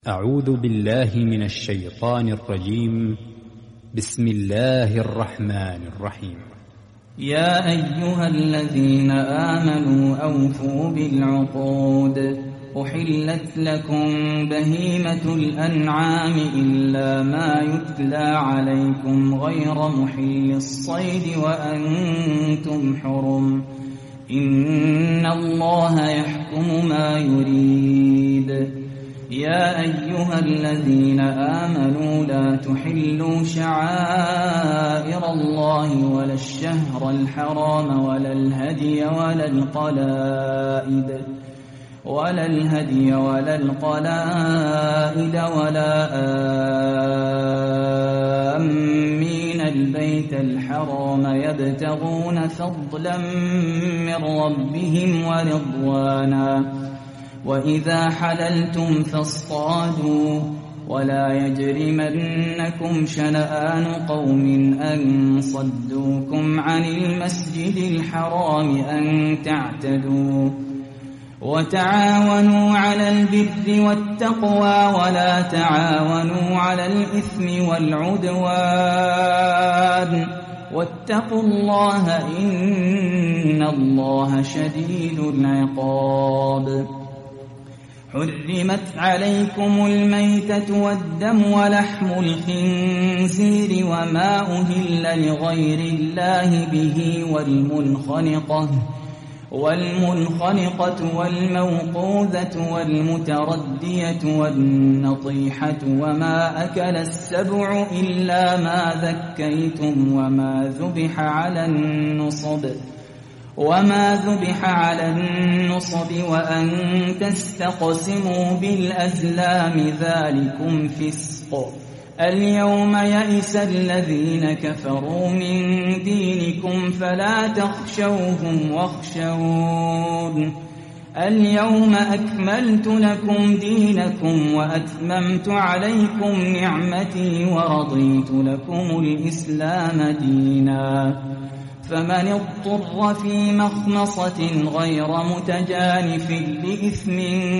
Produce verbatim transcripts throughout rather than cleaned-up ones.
أعوذ بالله من الشيطان الرجيم. بسم الله الرحمن الرحيم. يا أيها الذين آمنوا أوفوا بالعقود. أحلت لكم بهيمة الأنعام إلا ما يتلى عليكم غير محل الصيد وأنتم حرم. إن الله يحكم ما يريد. يا أيها الذين آمنوا لا تحلوا شعائر الله ولا الشهر الحرام ولا الهدي ولا القلائد ولا الهدي ولا القلائد ولا آمين البيت الحرام يبتغون فضلا من ربهم ورضوانا. وإذا حللتم فاصطادوا ولا يجرمنكم شنآن قوم أن صدوكم عن المسجد الحرام أن تعتدوا. وتعاونوا على البر والتقوى ولا تعاونوا على الإثم والعدوان واتقوا الله إن الله شديد العقاب. حرمت عليكم الميتة والدم ولحم الخنزير وما أهل لغير الله به والمنخنقة والمنخنقة والموقوذة والمتردية والنطيحة وما أكل السبع إلا ما ذكيتم وما ذبح على النصب وما ذبح على النصب وأن تستقسموا بالأزلام ذلكم فسق. اليوم يئس الذين كفروا من دينكم فلا تخشوهم واخشون. اليوم أكملت لكم دينكم وأتممت عليكم نعمتي ورضيت لكم الإسلام دينا. فمن اضطر في مخمصة غير متجانف لإثم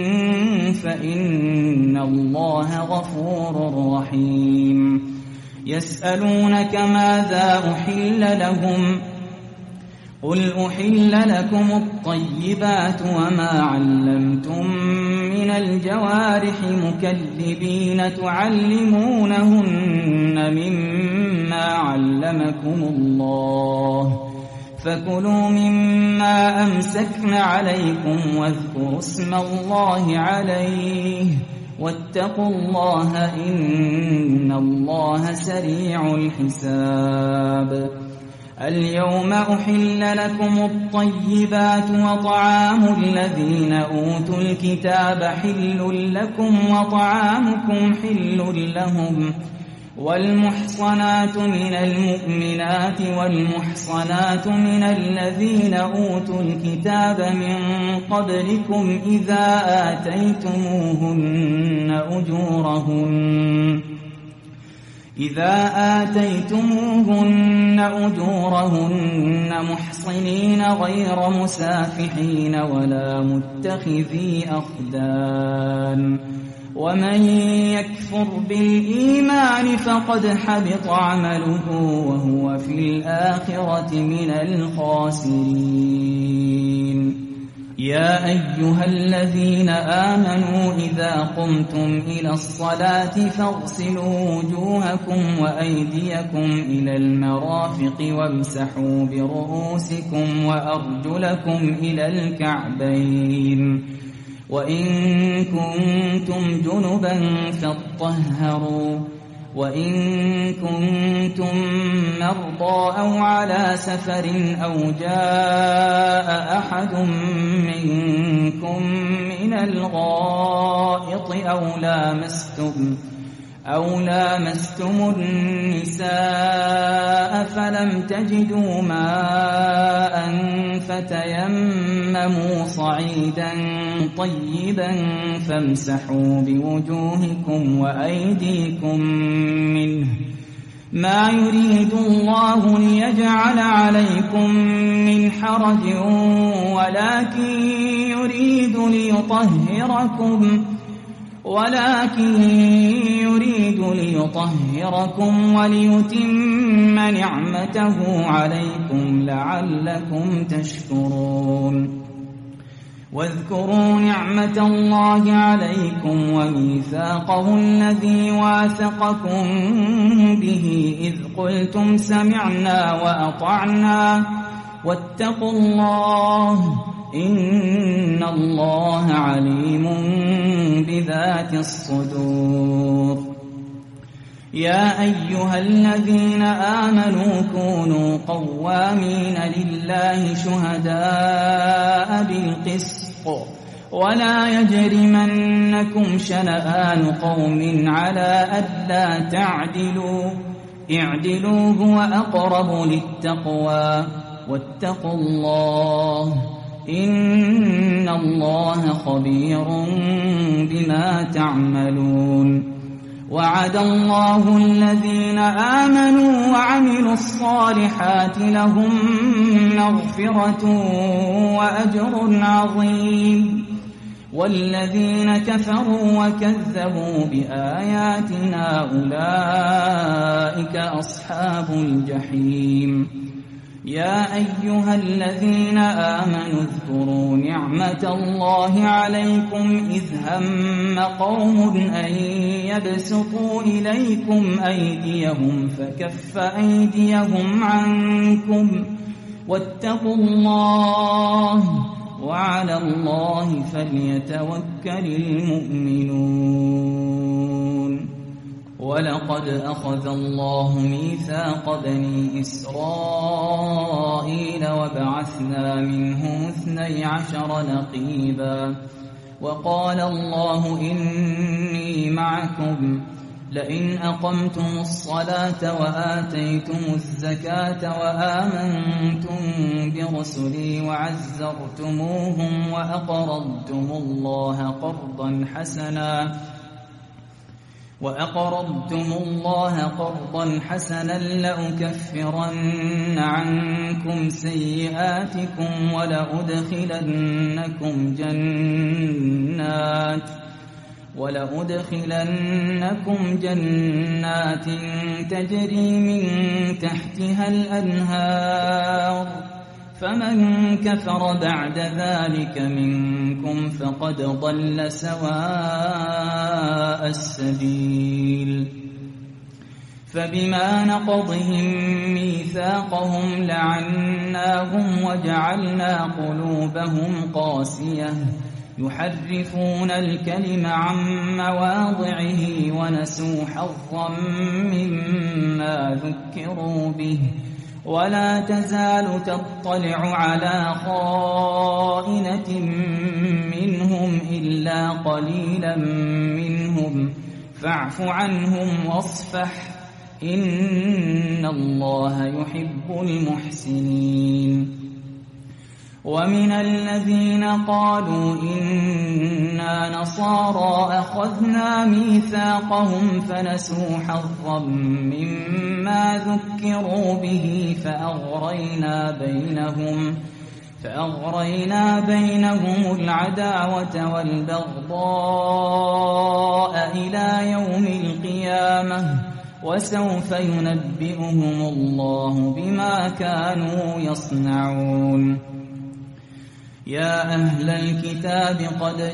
فإن الله غفور رحيم. يسألونك ماذا أحل لهم قل أحل لكم الطيبات وما علمتم من الجوارح مكلبين تعلمونهن مما علمكم الله فكلوا مما أمسكن عليكم واذكروا اسم الله عليه واتقوا الله إن الله سريع الحساب. اليوم أحل لكم الطيبات وطعام الذين أوتوا الكتاب حل لكم وطعامكم حل لهم. والمحصنات من المؤمنات والمحصنات من الذين أوتوا الكتاب من قبلكم إذا آتيتموهن أجورهن إذا آتيتموهن أجورهن محصنين غير مسافحين ولا متخذي أخدان. ومن يكفر بالإيمان فقد حبط عمله وهو في الآخرة من الخاسرين. يا أيها الذين آمنوا إذا قمتم إلى الصلاة فاغسلوا وجوهكم وأيديكم إلى المرافق وامسحوا برؤوسكم وأرجلكم إلى الكعبين. وإن كنتم جنبا فاطهروا وإن كنتم مرضى أو على سفر أو جاء أحد منكم من الغائط أو لامستم أو لامستم النساء فلم تجدوا ماء فتيمموا صعيدا طيبا فامسحوا بوجوهكم وأيديكم منه ما يريد الله ليجعل عليكم من حرج ولكن يريد ليطهركم ولكن يريد ليطهركم وليتم نعمته عليكم لعلكم تشكرون. واذكروا نعمة الله عليكم وميثاقه الذي واثقكم به إذ قلتم سمعنا وأطعنا واتقوا الله إن الله عليم بذات الصدور. يا أيها الذين آمنوا كونوا قوامين لله شهداء بالقسط ولا يجرمنكم شنآن قوم على ألا تعدلوا اعدلوا هو أقرب للتقوى واتقوا الله إن الله خبير بما تعملون. وعد الله الذين آمنوا وعملوا الصالحات لهم مغفرة وأجر عظيم. والذين كفروا وكذبوا بآياتنا أولئك أصحاب الجحيم. يا أيها الذين آمنوا اذكروا نعمة الله عليكم إذ هم قوم أن يبسطوا إليكم أيديهم فكف أيديهم عنكم واتقوا الله وعلى الله فليتوكل المؤمنون. ولقد أخذ الله ميثاق بني إسرائيل وبعثنا منهم اثني عشر نقيبا وقال الله إني معكم لئن أقمتم الصلاة وآتيتم الزكاة وآمنتم برسلي وعزرتموهم وأقرضتم الله قرضا حسنا وأقرضتم الله قرضا حسنا لأكفرن عنكم سيئاتكم ولأدخلنكم جنات ولأدخلنكم جنات تجري من تحتها الأنهار فمن كفر بعد ذلك منكم فقد ضل سواء السبيل. فبما نقضهم ميثاقهم لعناهم وجعلنا قلوبهم قاسية يحرفون الكلم عن مواضعه ونسوا حظا مما ذكروا به ولا تزال تطلع على خائنة منهم إلا قليلا منهم فاعف عنهم واصفح إن الله يحب المحسنين. ومن الذين قالوا إنا نصارى أخذنا ميثاقهم فنسوا حظا مما ذكروا به فأغرينا بينهم فأغرينا بينهم العداوة والبغضاء إلى يوم القيامة وسوف ينبئهم الله بما كانوا يصنعون. يا أهل الكتاب قد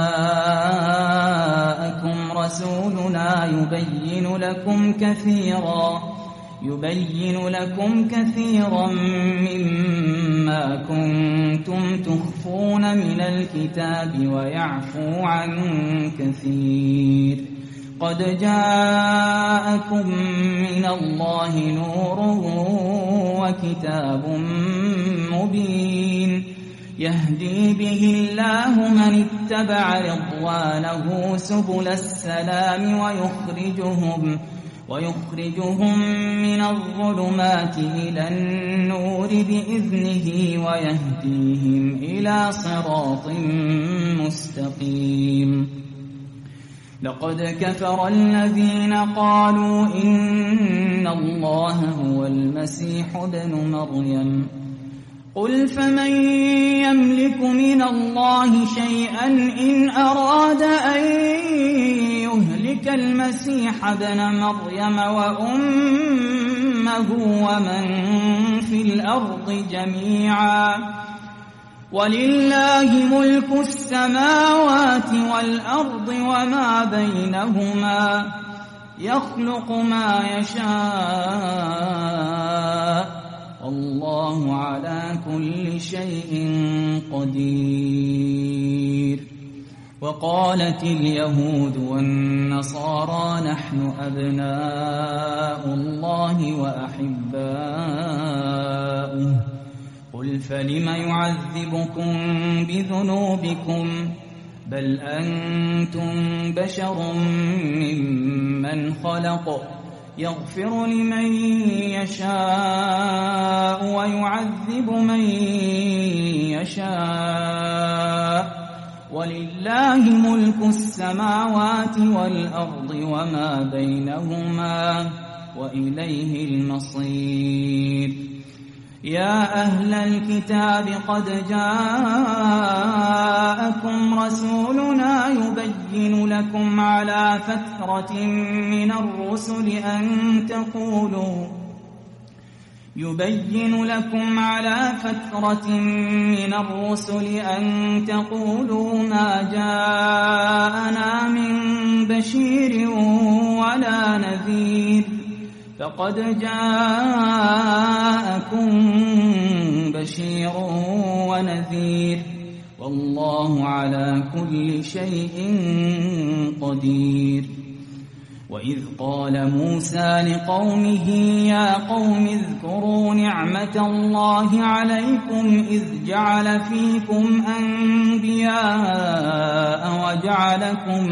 جاءكم رسولنا يبين لكم كثيرا يبين لكم كثيرا مما كنتم تخفون من الكتاب ويعفو عن كثير. قد جاءكم من الله نور وكتاب مبين يهدي به الله من اتبع رضوانه سبل السلام ويخرجهم ويخرجهم من الظلمات إلى النور بإذنه ويهديهم إلى صراط مستقيم. لقد كفر الذين قالوا إن الله هو المسيح ابن مريم قل فمن يملك من الله شيئا إن أراد أن يهلك المسيح ابن مريم وأمه ومن في الأرض جميعا ولله ملك السماوات والأرض وما بينهما يخلق ما يشاء والله على كل شيء قدير. وقالت اليهود والنصارى نحن أبناء الله وأحباؤه قل فلم يعذبكم بذنوبكم بل أنتم بشر ممن خلق يغفر لمن يشاء ويعذب من يشاء ولله ملك السماوات والأرض وما بينهما وإليه المصير. يا أهل الكتاب قد جاءكم رسولنا يبين لكم على فترة من الرسل أن تقولوا يبين لكم على فترة من الرسل أن تقولوا ما جاءنا من بشير ولا نذير فقد جاءكم بشير ونذير والله على كل شيء قدير. وإذ قال موسى لقومه يا قوم اذكروا نعمة الله عليكم إذ جعل فيكم أنبياء وجعلكم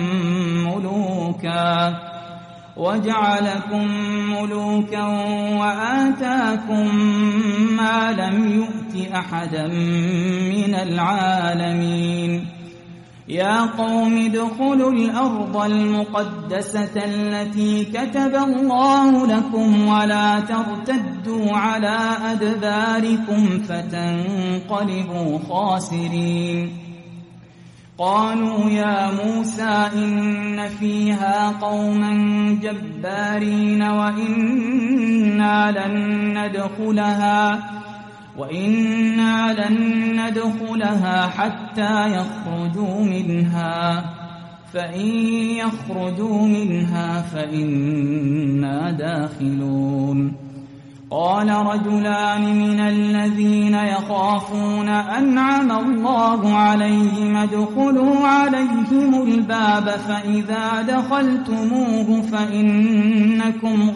ملوكا وجعلكم ملوكا وآتاكم ما لم يؤت أحدا من العالمين. يا قوم ادخلوا الأرض المقدسة التي كتب الله لكم ولا ترتدوا على أدباركم فتنقلبوا خاسرين. قالوا يا موسى إن فيها قوما جبارين وإنا لن ندخلها وإنا لن ندخلها حتى يخرجوا منها فإن يخرجوا منها فإنا داخلون. قال رجلان من الذين يخافون أنعم الله عليهم ادخلوا عليهم الباب فإذا دخلتموه فإنكم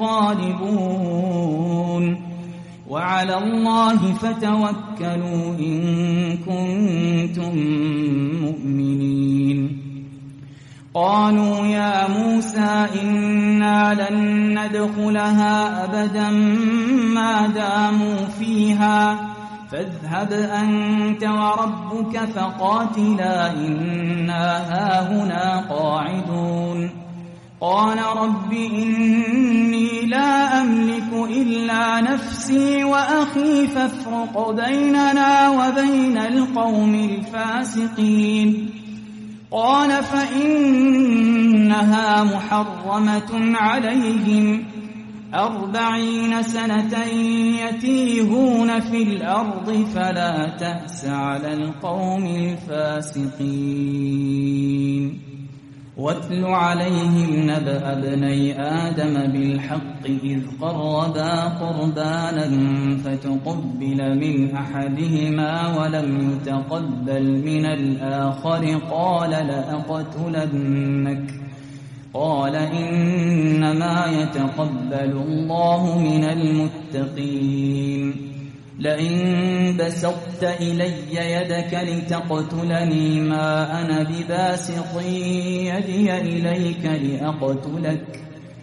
غالبون وعلى الله فتوكلوا إن كنتم مؤمنين. قالوا يا موسى إنا لن ندخلها أبدا ما داموا فيها فاذهب أنت وربك فقاتلا إنا هاهنا قاعدون. قال رب إني لا أملك إلا نفسي وأخي فافرق بيننا وبين القوم الفاسقين. قال فإنها محرمة عليهم أربعين سنة يتيهون في الأرض فلا تأس على القوم الفاسقين. واتل عليهم نبأ ابني آدم بالحق إذ قربا قربانا فتقبل من أحدهما ولم يتقبل من الآخر قال لأقتلنك قال إنما يتقبل الله من المتقين. لئن بسطت إلي يدك لتقتلني ما أنا بباسط يدي إليك لأقتلك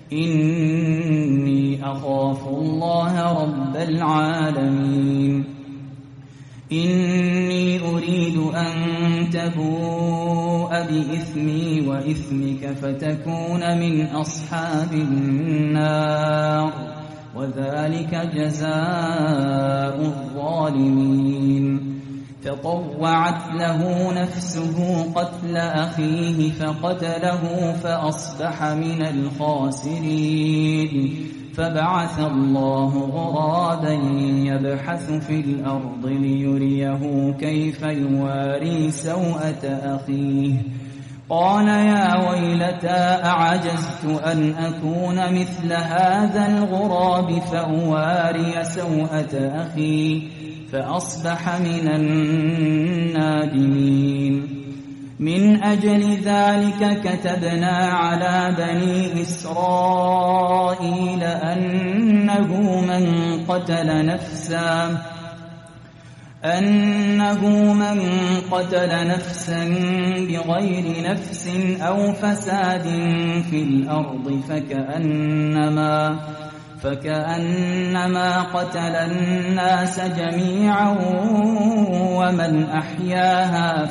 إني أخاف الله رب العالمين. إني أريد أن تبوء بإثمي وإثمك فتكون من أصحاب النار وذلك جزاء الظالمين. فطوعت له نفسه قتل أخيه فقتله فأصبح من الخاسرين. فبعث الله غرابا يبحث في الأرض ليريه كيف يواري سوءة أخيه قال يا ويلتى أعجزت أن أكون مثل هذا الغراب فأواري سوءة أخي فأصبح من النادمين. من أجل ذلك كتبنا على بني إسرائيل أنه من قتل نفسا أنه من قتل نفسا بغير نفس أو فساد في الأرض فكأنما فكأنما قتل الناس جميعا ومن أحياها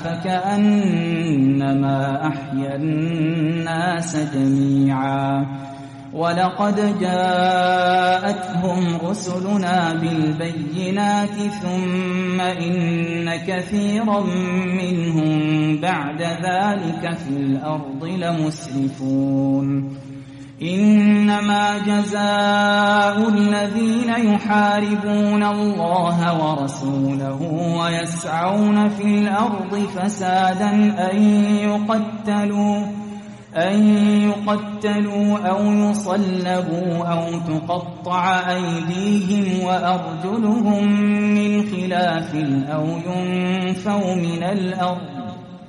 فكأنما أحيا الناس جميعا. ولقد جاءتهم رسلنا بالبينات ثم إن كثيرا منهم بعد ذلك في الأرض لمسرفون. إنما جزاء الذين يحاربون الله ورسوله ويسعون في الأرض فسادا أن يقتلوا أن يقتلوا أو يصلبوا أو تقطع أيديهم وأرجلهم من خلاف أو ينفوا من الأرض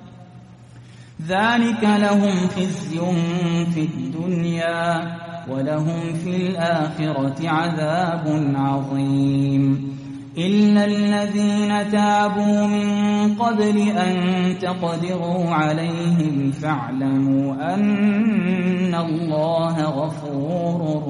ذلك لهم خزي في الدنيا ولهم في الآخرة عذاب عظيم. إلا الذين تابوا من قبل أن تقدروا عليهم فاعلموا أن الله غفور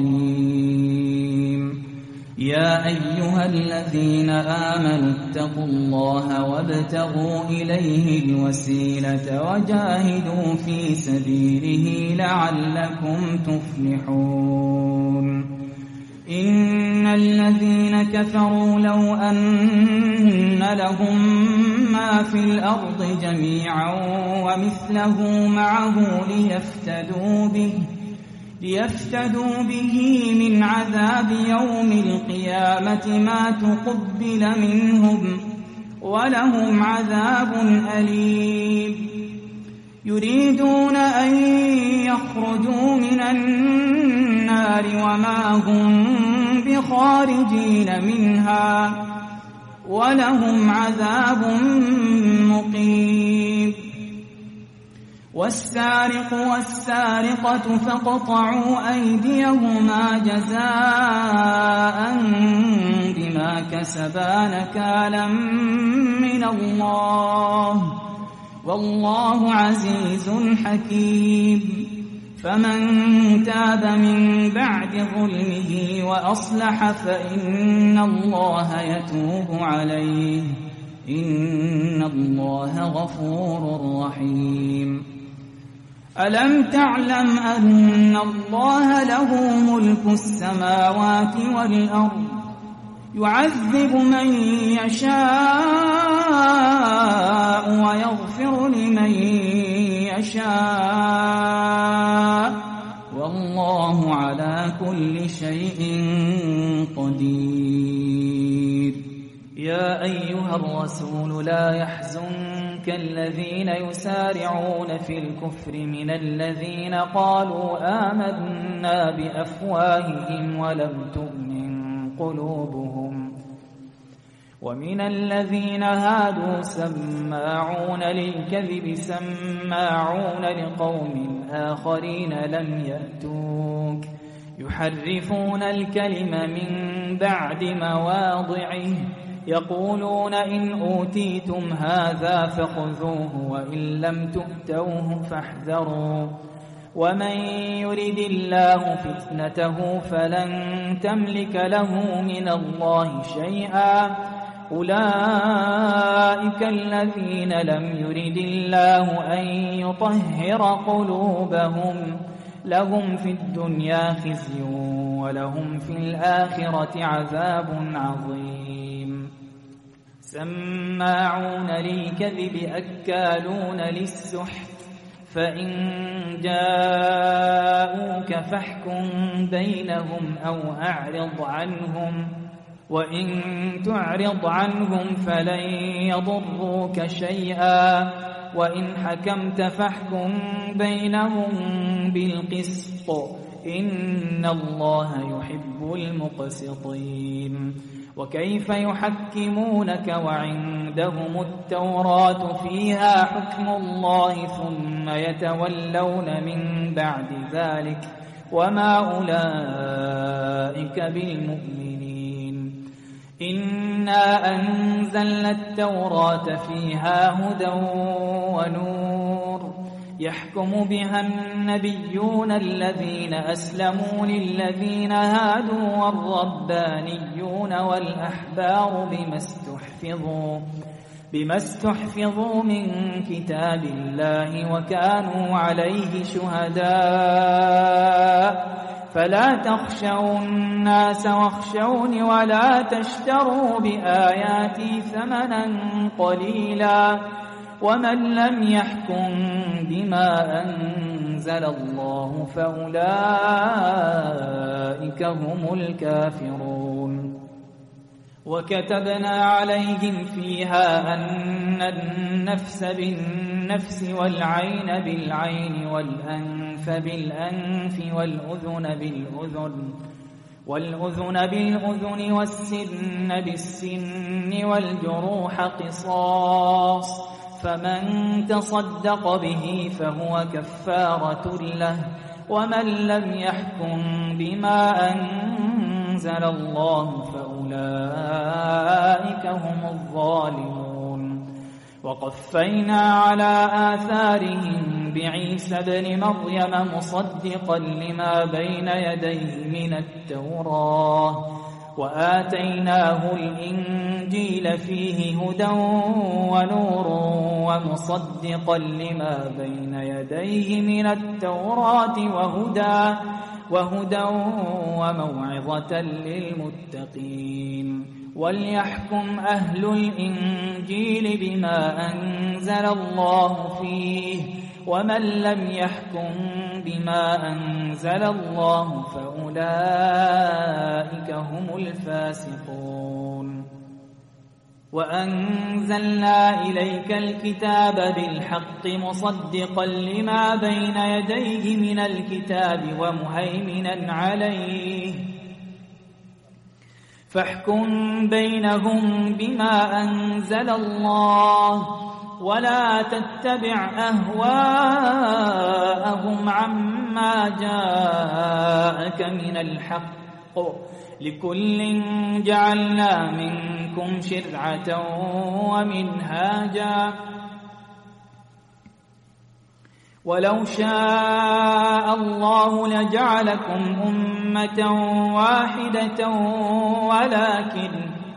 رحيم. يا أيها الذين آمنوا اتقوا الله وابتغوا إليه الوسيلة وجاهدوا في سبيله لعلكم تفلحون. إن الذين كفروا لو أن لهم ما في الأرض جميعا ومثله معه ليفتدوا به ليفتدوا به من عذاب يوم القيامة ما تقبل منهم ولهم عذاب أليم. يريدون أن يخرجوا من النار وما هم بخارجين منها ولهم عذاب مقيم. والسارق والسارقة فاقطعوا أيديهما جزاء بما كسبا نكالا من الله والله عزيز حكيم. فمن تاب من بعد ظلمه وأصلح فإن الله يتوب عليه إن الله غفور رحيم. ألم تعلم أن الله له ملك السماوات والأرض يعذب من يشاء ويغفر لمن يشاء والله على كل شيء قدير. يا أيها الرسول لا يحزنك الذين يسارعون في الكفر من الذين قالوا آمنا بأفواههم ولم تؤمن قلوبهم ومن الذين هادوا سماعون للكذب سماعون لقوم آخرين لم يأتوك يحرفون الكلم من بعد مواضعه يقولون إن أوتيتم هذا فخذوه وإن لم تؤتوه فاحذروا ومن يرد الله فتنته فلن تملك له من الله شيئا أولئك الذين لم يرد الله أن يطهر قلوبهم لهم في الدنيا خزي ولهم في الآخرة عذاب عظيم سماعون للكذب أكالون للسحت فإن جاءوك فاحكم بينهم أو أعرض عنهم وإن تعرض عنهم فلن يضروك شيئا وإن حكمت فاحكم بينهم بالقسط إن الله يحب المقسطين وكيف يحكمونك وعندهم التوراة فيها حكم الله ثم يتولون من بعد ذلك وما أولئك بالمؤمنين إنا أنزلنا التوراة فيها هدى ونور يحكم بها النبيون الذين أسلموا للذين هادوا والربانيون والأحبار بما استحفظوا بما استحفظوا من كتاب الله وكانوا عليه شهداء فلا تخشوا الناس واخشوني ولا تشتروا بآياتي ثمنا قليلا ومن لم يحكم بما أنزل الله فأولئك هم الكافرون وكتبنا عليهم فيها أن النفس بالنفس والعين بالعين والأنف بالأنف والأذن بالأذن والأذن بالأذن والسن بالسن والجروح قصاص فمن تصدق به فهو كفارة له ومن لم يحكم بما أنزل الله فأولئك هم الظالمون وقفينا على آثارهم بعيسى ابن مريم مصدقا لما بين يديه من التوراة وآتيناه الإنجيل فيه هدى ونور ومصدقا لما بين يديه من التوراة وهدى وهدى وموعظة للمتقين وليحكم أهل الإنجيل بما أنزل الله فيه ومن لم يحكم بما أنزل الله فأولئك هم الفاسقون وأنزلنا إليك الكتاب بالحق مصدقا لما بين يديه من الكتاب ومهيمنا عليه فاحكم بينهم بما أنزل الله ولا تتبع أهواءهم عما جاءك من الحق لكل جعلنا منكم شرعة ومنهاجا ولو شاء الله لجعلكم أمة واحدة ولكن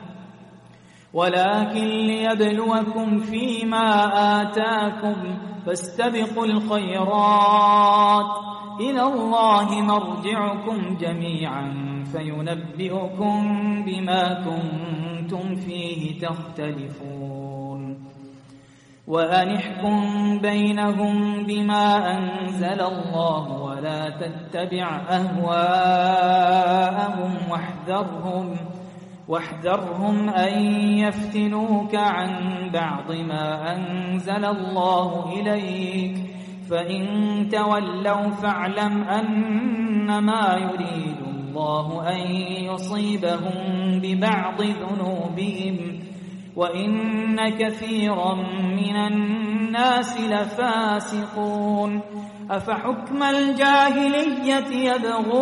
ولكن ليبلوكم فيما آتاكم فاستبقوا الخيرات إلى الله مرجعكم جميعا فينبئكم بما كنتم فيه تختلفون وأن احكم بينهم بما أنزل الله ولا تتبع أهواءهم واحذرهم واحذرهم أن يفتنوك عن بعض ما أنزل الله إليك فإن تولوا فاعلم أنما يريد الله أن يصيبهم ببعض ذنوبهم وإن كثيرا من الناس لفاسقون أفحكم الجاهلية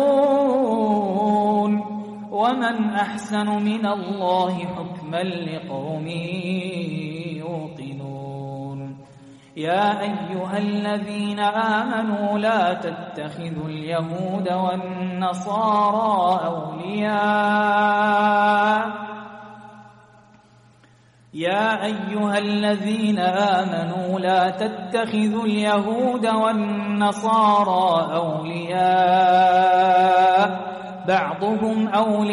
يبغون ومن أحسن من الله حكما لقوم يوقنون يا أيها الذين آمنوا لا تتخذوا اليهود والنصارى أولياء يا أيها الذين آمنوا لا تتخذوا اليهود والنصارى أولياء بعضهم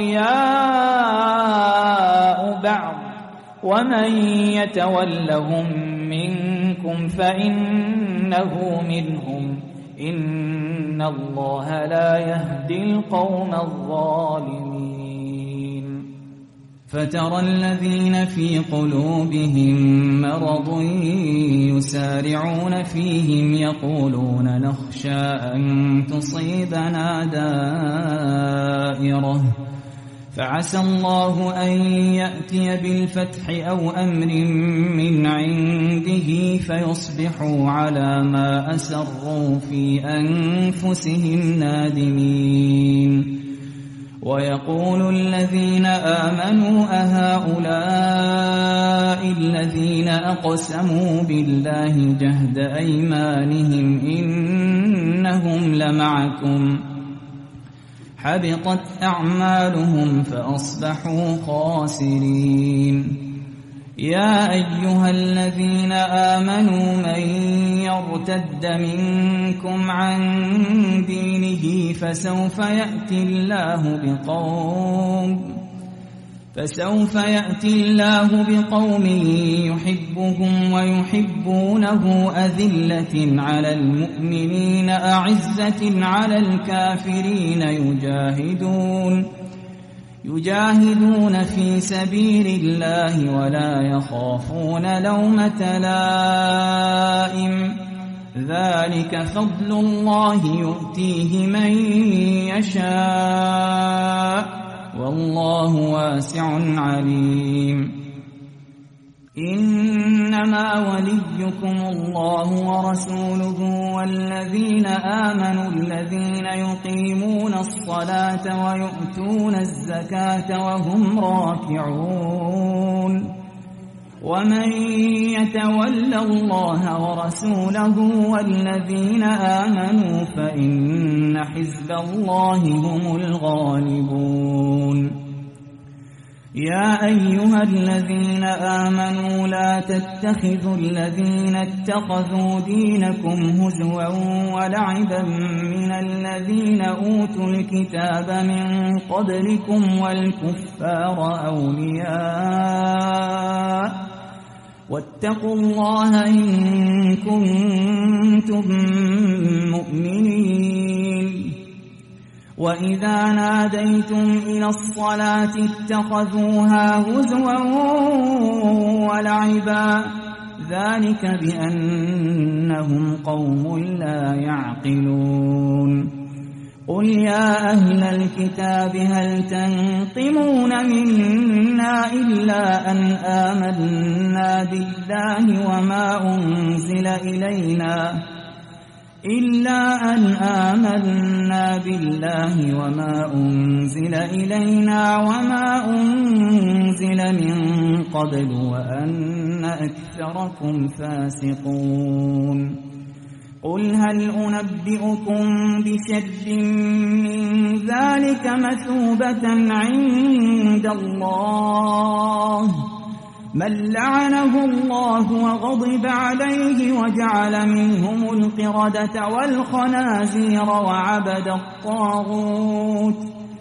أولياء بعض ومن يتولهم منكم فإنه منهم إن الله لا يهدي القوم الظالمين. فترى الذين في قلوبهم مرض يسارعون فيهم يقولون نخشى أن تصيبنا دائرة فعسى الله أن يأتي بالفتح أو أمر من عنده فيصبحوا على ما أسروا في أنفسهم نادمين. ويقول الذين آمنوا أهؤلاء الذين أقسموا بالله جهد أيمانهم إنهم لمعكم حبطت أعمالهم فأصبحوا خاسرين. يا أيها الذين آمنوا من يرتد منكم عن دينه فسوف يأتي الله بقوم فسوف يأتي الله بقوم يحبهم ويحبونه أذلة على المؤمنين أعزة على الكافرين يجاهدون يجاهدون في سبيل الله ولا يخافون لومة لائم ذلك فضل الله يؤتيه من يشاء والله واسع عليم. إنما وليكم الله ورسوله والذين آمنوا الذين يقيمون الصلاة ويؤتون الزكاة وهم راكعون ومن يتول الله ورسوله والذين آمنوا فإن حزب الله هم الغالبون. يا أيها الذين آمنوا لا تتخذوا الذين اتخذوا دينكم هزوا ولعبا من الذين أوتوا الكتاب من قبلكم والكفار أولياء واتقوا الله إن كنتم مؤمنين. وإذا ناديتم إلى الصلاة اتخذوها هزوا ولعبا ذلك بأنهم قوم لا يعقلون. قل يا أهل الكتاب هل تنقمون منا إلا أن آمنا بالله وما أنزل إلينا إلا أن آمنا بالله وما أنزل إلينا وما أنزل من قبل وأن أكثركم فاسقون. قل هل أنبئكم بشر من ذلك مثوبة عند الله من لعنه الله وغضب عليه وجعل منهم القردة والخنازير وعبد الطاغوت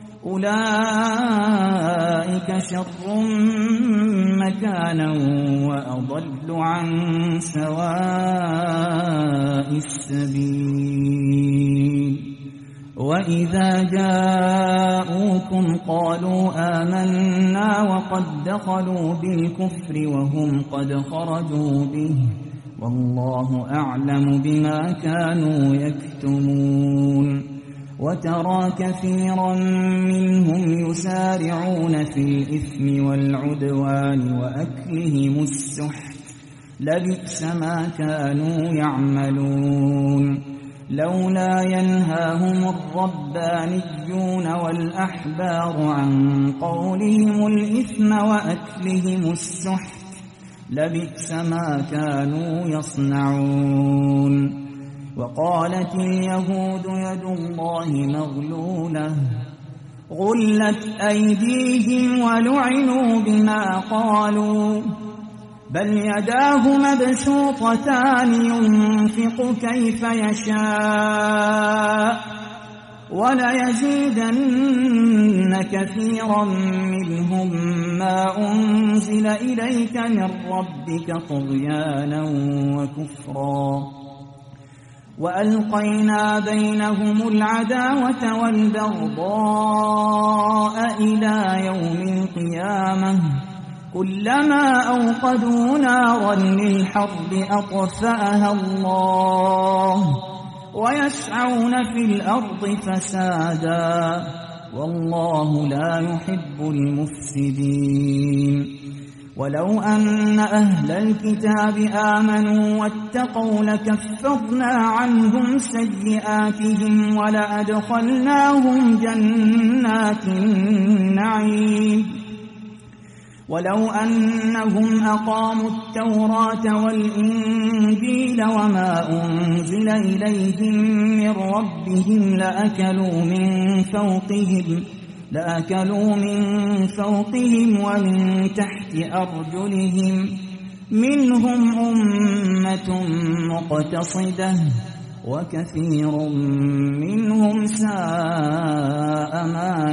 أولئك شر مكانا وأضل عن سواء السبيل. وإذا جاءوكم قالوا آمنا وقد دخلوا بالكفر وهم قد خرجوا به والله أعلم بما كانوا يكتمون. وترى كثيرا منهم يسارعون في الإثم والعدوان وأكلهم السحت لبئس ما كانوا يعملون. لولا ينهاهم الربانيون والأحبار عن قولهم الإثم وأكلهم السحت لبئس ما كانوا يصنعون. وقالت اليهود يد الله مغلولة غلت أيديهم ولعنوا بما قالوا بل يداه مبسوطتان ينفق كيف يشاء وليزيدن كثيرا منهم ما أنزل إليك من ربك طغيانا وكفرا وألقينا بينهم العداوة والبغضاء إلى يوم القيامة كلما أوقدوا نارا للحرب أطفأها الله ويسعون في الأرض فسادا والله لا يحب المفسدين ولو أن أهل الكتاب آمنوا واتقوا لكفرنا عنهم سيئاتهم ولأدخلناهم جنات النعيم ولو أنهم أقاموا التوراة والإنجيل وما أنزل إليهم من ربهم لأكلوا من فوقهم لأكلوا من فوقهم ومن تحت أرجلهم منهم أمة مقتصدة وكثير منهم ساء ما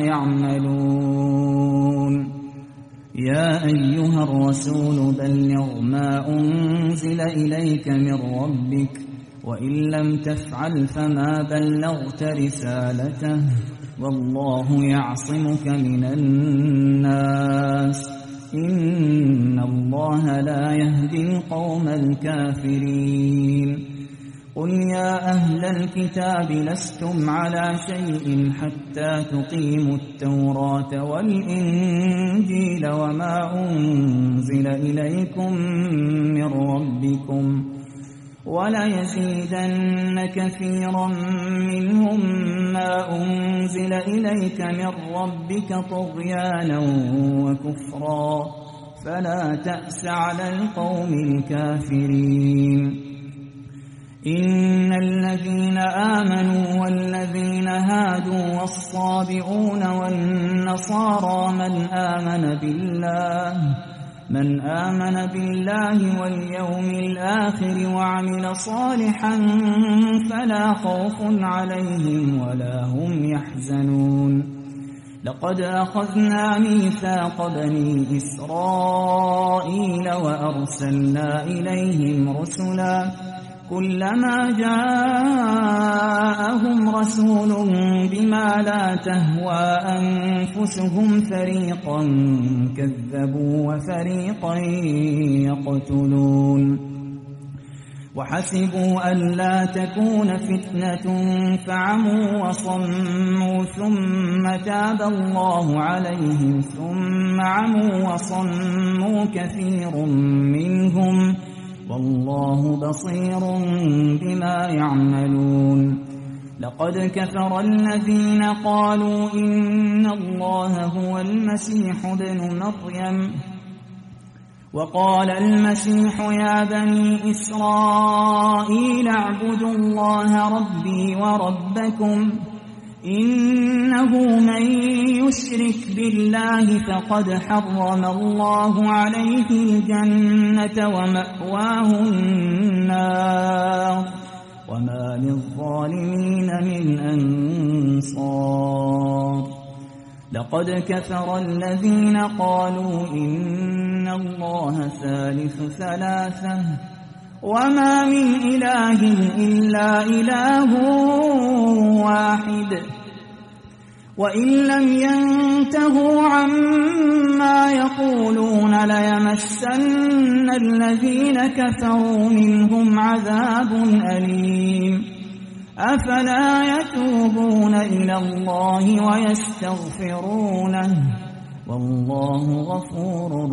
يعملون يا أيها الرسول بلغ ما أنزل إليك من ربك وإن لم تفعل فما بلغت رسالته والله يعصمك من الناس إن الله لا يهدي القوم الكافرين قل يا أهل الكتاب لستم على شيء حتى تقيموا التوراة والإنجيل وما أنزل إليكم من ربكم وليزيدن كثيرا منهم ما أنزل إليك من ربك طغيانا وكفرا فلا تأس على القوم الكافرين إن الذين آمنوا والذين هادوا والصابئون والنصارى من آمن بالله من آمن بالله واليوم الآخر وعمل صالحا فلا خوف عليهم ولا هم يحزنون لقد أخذنا ميثاق بني إسرائيل وأرسلنا إليهم رسلا كلما جاءهم رسول بما لا تهوى أنفسهم فريقا كذبوا وفريقا يقتلون وحسبوا ألا تكون فتنة فعموا وصموا ثم تاب الله عليهم ثم عموا وصموا كثير منهم والله بصير بما يعملون لقد كفر الذين قالوا إن الله هو المسيح ابن مريم وقال المسيح يا بني إسرائيل اعبدوا الله ربي وربكم إنه من يشرك بالله فقد حرم الله عليه الجنة ومأواه النار وما للظالمين من أنصار لقد كفر الذين قالوا إن الله ثالث ثلاثة وما من إله إلا إله واحد وإن لم ينتهوا عما يقولون ليمسن الذين كفروا منهم عذاب أليم أفلا يتوبون إلى الله ويستغفرونه والله غفور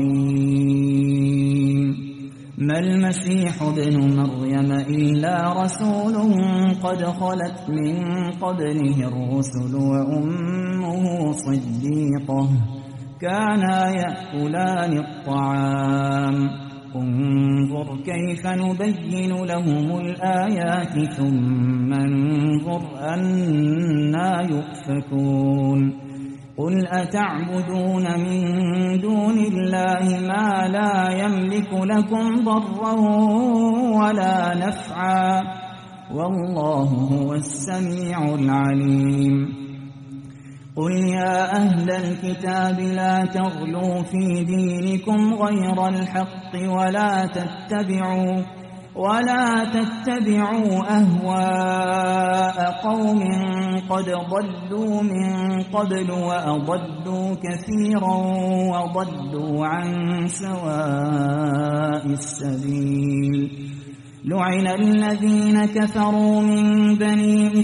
رحيم ما المسيح ابن مريم إلا رسول قد خلت من قبله الرسل وأمه صديقة كانا يأكلان الطعام انظر كيف نبين لهم الآيات ثم انظر أنا يؤفكون قل أتعبدون من دون الله ما لا يملك لكم ضرا ولا نفعا والله هو السميع العليم قل يا أهل الكتاب لا تغلوا في دينكم غير الحق ولا تتبعوا ولا تتبعوا أهواء قوم قد ضلوا من قبل وأضلوا كثيرا وضلوا عن سواء السبيل لعن الذين كفروا من بني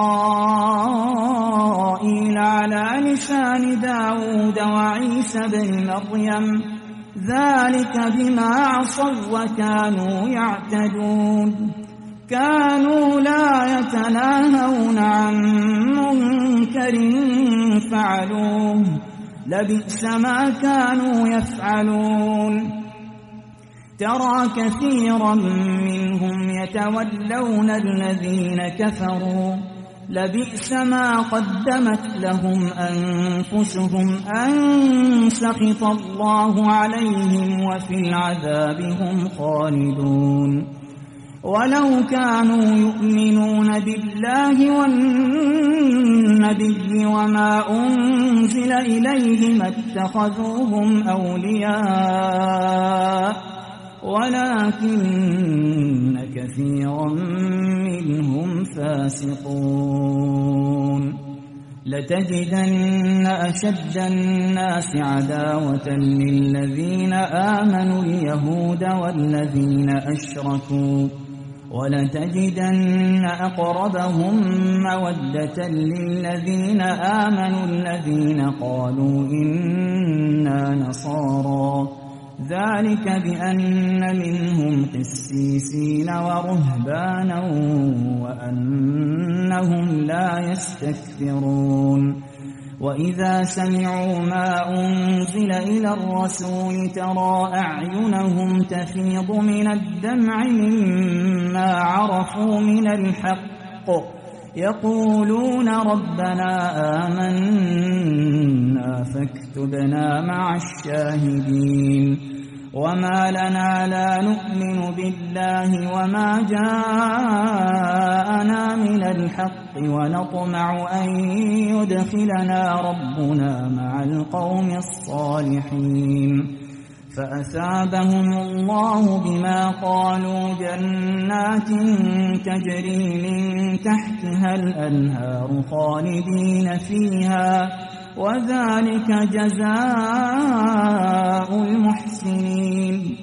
إسرائيل على لسان داود وعيسى بن مريم ذلك بما عصوا وكانوا يعتدون كانوا لا يتناهون عن منكر فعلوه لبئس ما كانوا يفعلون ترى كثيرا منهم يتولون الذين كفروا لبئس ما قدمت لهم أنفسهم أن سخط الله عليهم وفي العذاب هم خالدون ولو كانوا يؤمنون بالله والنبي وما أنزل إليه ما اتخذوهم أولياء ولكن كثيرا منهم فاسقون لتجدن أشد الناس عداوة للذين آمنوا اليهود والذين أشركوا ولتجدن أقربهم مودة للذين آمنوا الذين قالوا إنا نصارى ذلك بأن منهم قسيسين ورهبانا وأنهم لا يستكبرون وإذا سمعوا ما أنزل إلى الرسول ترى أعينهم تفيض من الدمع مما عرفوا من الحق يقولون ربنا آمنا فاكتبنا مع الشاهدين وما لنا لا نؤمن بالله وما جاءنا من الحق ونطمع أن يدخلنا ربنا مع القوم الصالحين فأثابهم الله بما قالوا جنات تجري من تحتها الأنهار خالدين فيها وذلك جزاء المحسنين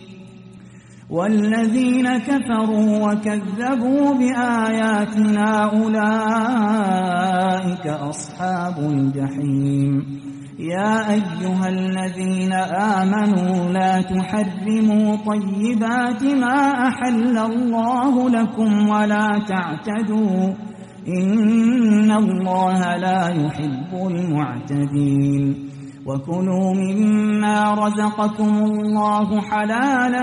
والذين كفروا وكذبوا بآياتنا أولئك أصحاب الجحيم يا أيها الذين آمنوا لا تحرموا طيبات ما أحل الله لكم ولا تعتدوا إن الله لا يحب المعتدين وكلوا مما رزقكم الله حلالا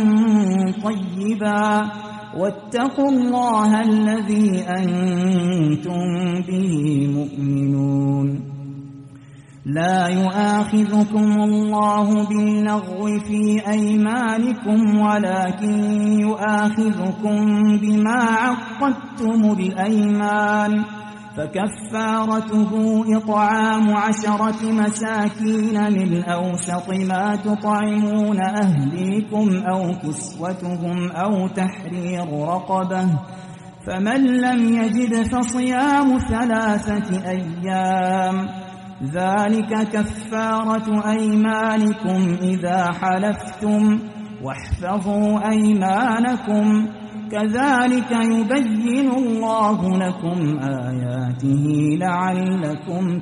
طيبا واتقوا الله الذي أنتم به مؤمنون لا يؤاخذكم الله باللغو في أيمانكم ولكن يؤاخذكم بما عقدتم الأيمان فكفارته إطعام عشرة مساكين من أوسط ما تطعمون أهليكم أو كسوتهم أو تحرير رقبة فمن لم يجد فصيام ثلاثة أيام ذلك كفارة أيمانكم إذا حلفتم واحفظوا أيمانكم كذلك يبين الله لكم آياته لعلكم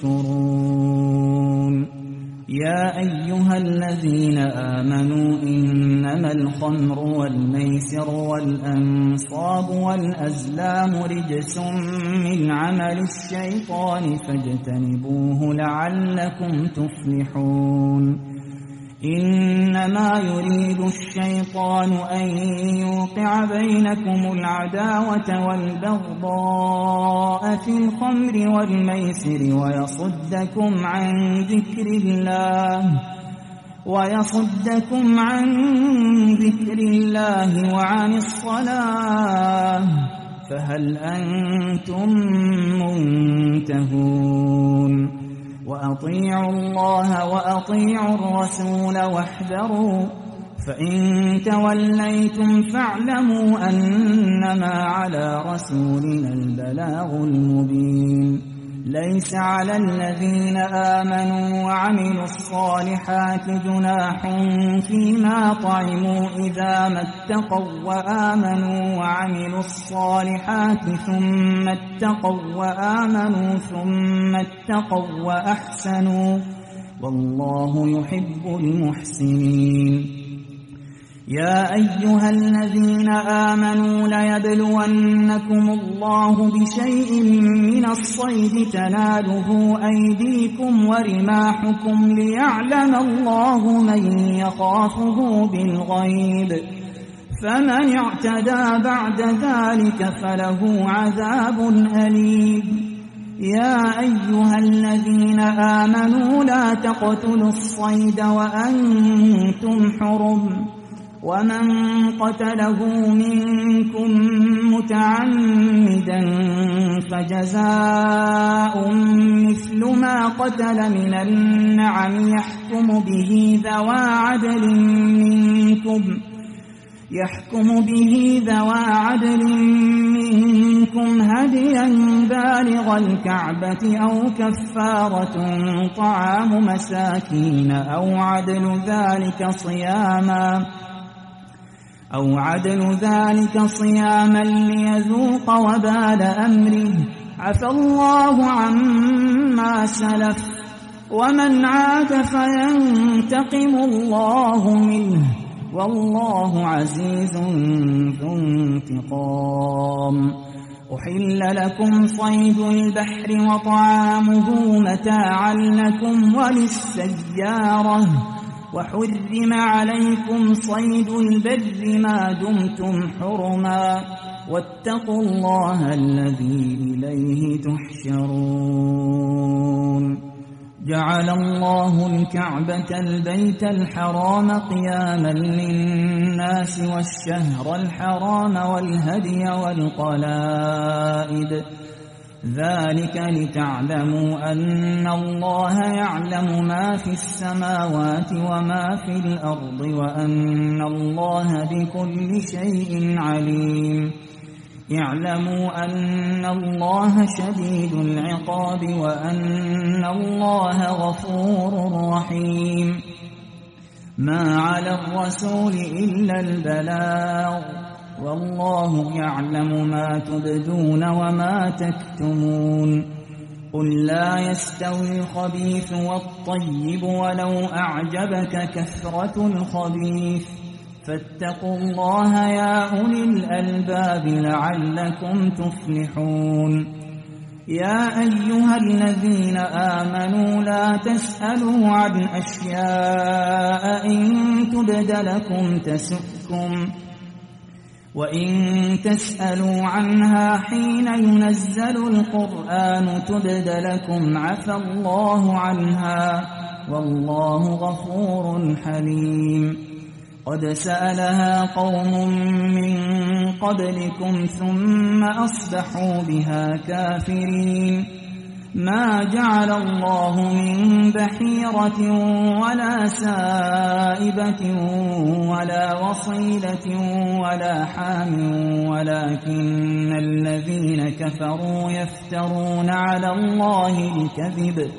تشكرون يا أيها الذين آمنوا إنما الخمر والميسر والأنصاب والأزلام رجس من عمل الشيطان فاجتنبوه لعلكم تفلحون إنما يريد الشيطان أن يوقع بينكم العداوة والبغضاء في الخمر والميسر ويصدكم عن ذكر الله ويصدكم عن ذكر الله وعن الصلاة فهل أنتم منتهون وأطيعوا الله وأطيعوا الرسول واحذروا فإن توليتم فاعلموا أنما على رسولنا البلاغ المبين ليس على الذين آمنوا وعملوا الصالحات جناح فيما طعموا إذا ما اتقوا وآمنوا وعملوا الصالحات ثم اتقوا وآمنوا ثم اتقوا وأحسنوا والله يحب المحسنين يا أيها الذين آمنوا ليبلونكم الله بشيء من الصيد تناله أيديكم ورماحكم ليعلم الله من يخافه بالغيب فمن اعتدى بعد ذلك فله عذاب أليم يا أيها الذين آمنوا لا تقتلوا الصيد وأنتم حرم ومن قتله منكم متعمدا فجزاء مثل ما قتل من النعم يحكم به ذوى عدل منكم يحكم به ذوى عدل منكم هديا بالغ الكعبة أو كفارة طعام مساكين أو عدل ذلك صياما أو عدل ذلك صياما ليذوق وبال أمره عفى الله عما سلف ومن عاد فينتقم الله منه والله عزيز ذو انتقام أحل لكم صيد البحر وطعامه متاعا لكم وللسيارة وحرم عليكم صيد البر ما دمتم حرما واتقوا الله الذي إليه تحشرون جعل الله الكعبة البيت الحرام قياما للناس والشهر الحرام والهدي والقلائد ذلك لتعلموا أن الله يعلم ما في السماوات وما في الأرض وأن الله بكل شيء عليم اعلموا أن الله شديد العقاب وأن الله غفور رحيم ما على الرسول إلا البلاغ والله يعلم ما تبدون وما تكتمون قل لا يستوي الخبيث والطيب ولو أعجبك كثرة الخبيث فاتقوا الله يا أولي الألباب لعلكم تفلحون يا أيها الذين آمنوا لا تسألوا عن أشياء إن تبد لكم تسؤكم وإن تسألوا عنها حين ينزل القرآن تبد لكم عفى الله عنها والله غفور حليم قد سألها قوم من قبلكم ثم أصبحوا بها كافرين ما جعل الله من بحيرة ولا سائبة ولا وصيلة ولا حام ولكن الذين كفروا يفترون على الله الكذب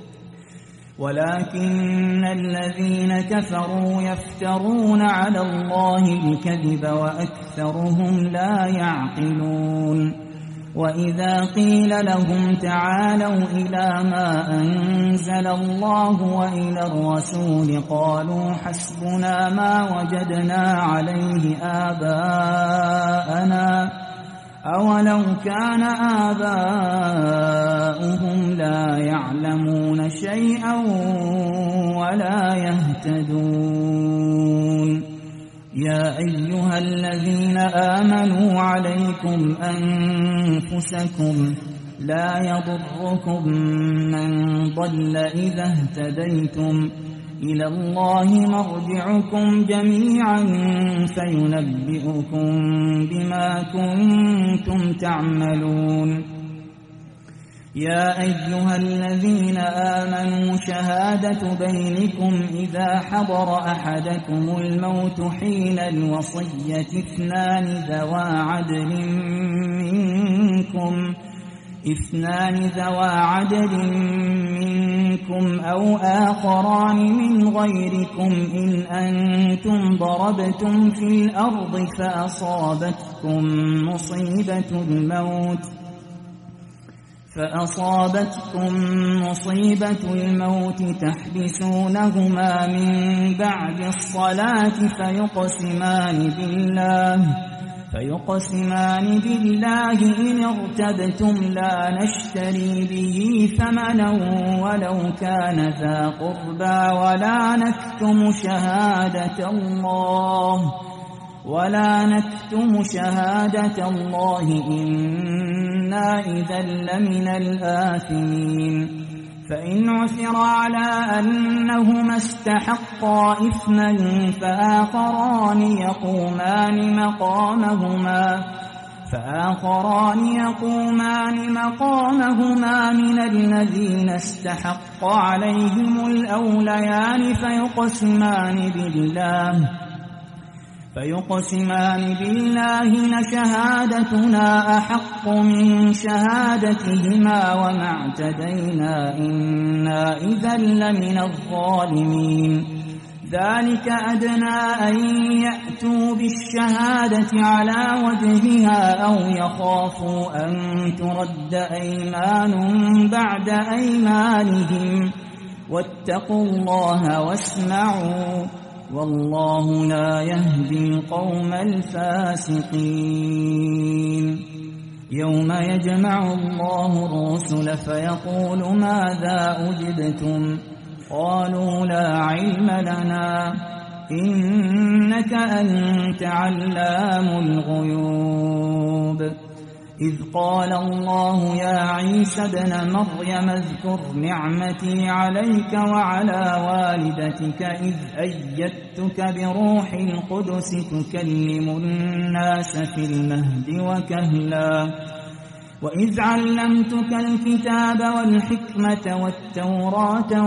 ولكن الذين كفروا يفترون على الله الكذب وأكثرهم لا يعقلون وإذا قيل لهم تعالوا إلى ما أنزل الله وإلى الرسول قالوا حسبنا ما وجدنا عليه آباءنا أولو كان آباؤهم لا يعلمون شيئا فلا يهتدون. يا أيها الذين آمنوا عليكم أنفسكم لا يضركم من ضل إذا اهتديتم إلى الله مرجعكم جميعا فينبئكم بما كنتم تعملون. يا أيها الذين آمنوا شهادة بينكم إذا حضر أحدكم الموت حين الوصية اثنان ذوى عدل منكم اثنان ذوى عدل منكم أو آخران من غيركم إن أنتم ضربتم في الأرض فأصابتكم مصيبة الموت فأصابتكم مصيبة الموت تحبسونهما من بعد الصلاة فيقسمان بالله فيقسمان بالله إن ارتبتم لا نشتري به ثمنا ولو كان ذا قربى ولا نكتم شهادة الله ولا نكتم شهادة الله إنا إذا لمن الآثمين. فإن عثر على أنهما استحقا إثما فآخران يقومان مقامهما فآخران يقومان مقامهما من الذين استحق عليهم الأوليان فيقسمان بالله فيقسمان بالله لشهادتنا أحق من شهادتهما وما اعتدينا إنا إذا لمن الظالمين. ذلك أدنى أن يأتوا بالشهادة على وجهها أو يخافوا أن ترد أيمان بعد أيمانهم واتقوا الله واسمعوا والله لا يهدي القوم الفاسقين. يوم يجمع الله الرسل فيقول ماذا أجبتم قالوا لا علم لنا إنك أنت علام الغيوب. إذ قال الله يا عيسى ابن مريم اذكر نعمتي عليك وعلى والدتك إذ أيدتك بروح القدس تكلم الناس في المهد وكهلا وإذ علمتك الكتاب والحكمة والتوراة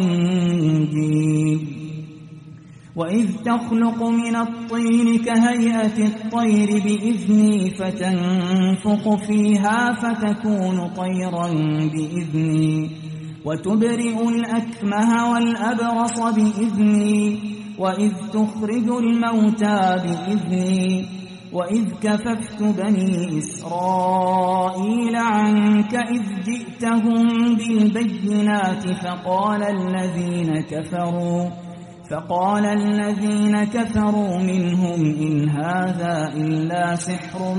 والإنجيل وإذ تخلق من الطين كهيئة الطير بإذني فتنفخ فيها فتكون طيرا بإذني وتبرئ الأكمه والأبرص بإذني وإذ تخرج الموتى بإذني وإذ كففت بني إسرائيل عنك إذ جئتهم بالبينات فقال الذين كفروا فقال الذين كفروا منهم إن هذا إلا سحر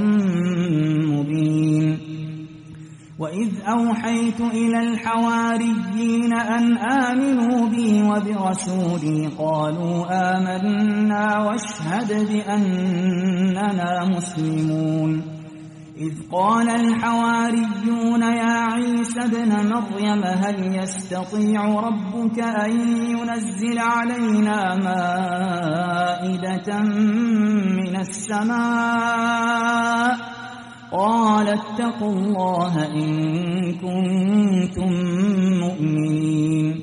مبين. وإذ أوحيت إلى الحواريين أن آمنوا بي وبرسولي قالوا آمنا واشهد بأننا مسلمون. إذ قال الحواريون يا عيسى ابن مريم هل يستطيع ربك أن ينزل علينا مائدة من السماء قال اتقوا الله إن كنتم مؤمنين.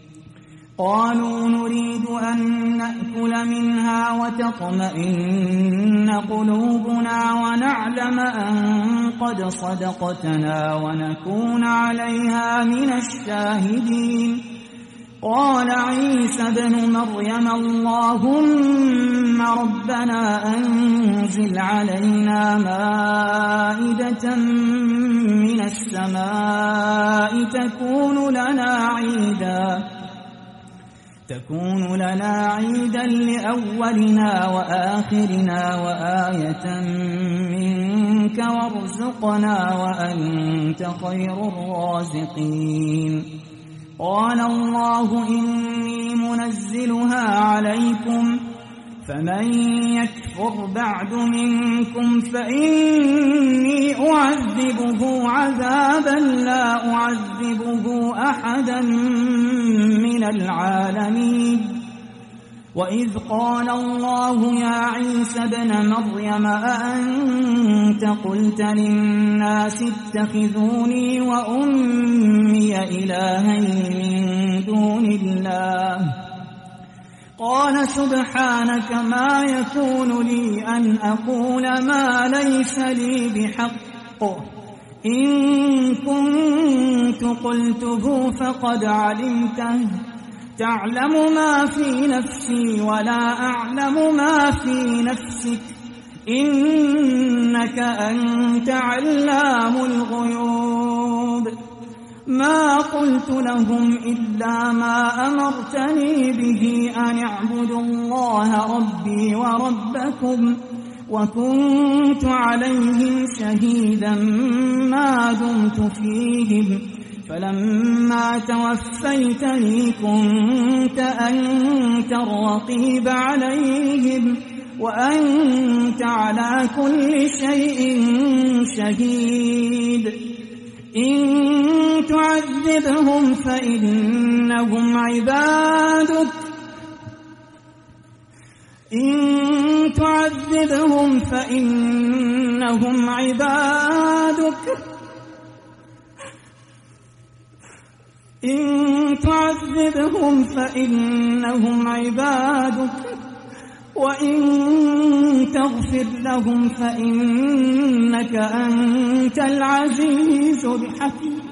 قالوا نريد أن نأكل منها وتطمئن قلوبنا ونعلم أن قد صدقتنا ونكون عليها من الشاهدين. قال عيسى ابن مريم اللهم ربنا أنزل علينا مائدة من السماء تكون لنا عيدا تكون لنا عيدا لأولنا وآخرنا وآية منك وارزقنا وأنت خير الرازقين. قال الله إني منزلها عليكم فمن يكفر بعد منكم فإني أعذبه عذابا لا أعذبه أحدا من العالمين وإذ قال الله يا عيسى ابن مريم أأنت قلت للناس اتخذوني وأمي إلهين من دون الله قال سبحانك ما يكون لي أن أقول ما ليس لي بحق إن كنت قلته فقد علمته تعلم ما في نفسي ولا أعلم ما في نفسك إنك أنت علام الغيوب ما قلت لهم إلا ما أمرتني به أن اعبدوا الله ربي وربكم وكنت عليهم شهيدا ما دمت فيهم فلما توفيتني كنت أنت الرقيب عليهم وأنت على كل شيء شهيد إن تعذبهم فإنهم عبادك إن تعذبهم فإنهم عبادك إن تعذبهم فإنهم عبادك وإن تغفر لهم فإنك أنت العزيز الحكيم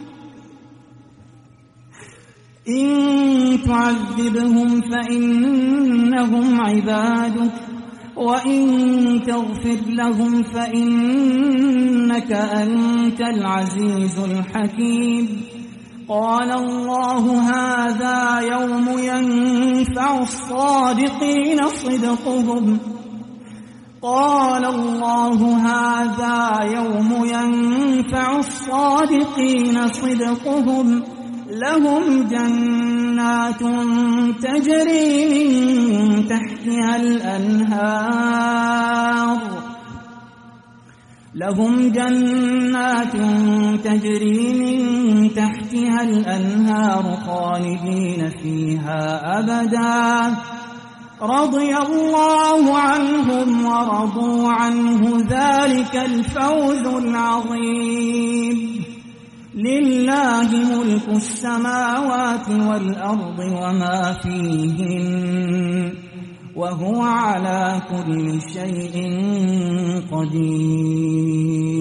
إن تعذبهم فإنهم عبادك وإن تغفر لهم فإنك أنت العزيز الحكيم قال الله هذا يوم ينفع الصادقين صدقهم قال الله هذا يوم ينفع الصادقين صدقهم لهم جنات تجري من تحتها الأنهار لهم جنات تجري من تحتها الأنهار خالدين فيها أبدا رضي الله عنهم ورضوا عنه ذلك الفوز العظيم لله ملك السماوات والأرض وما فيهن وهو على كل شيء قدير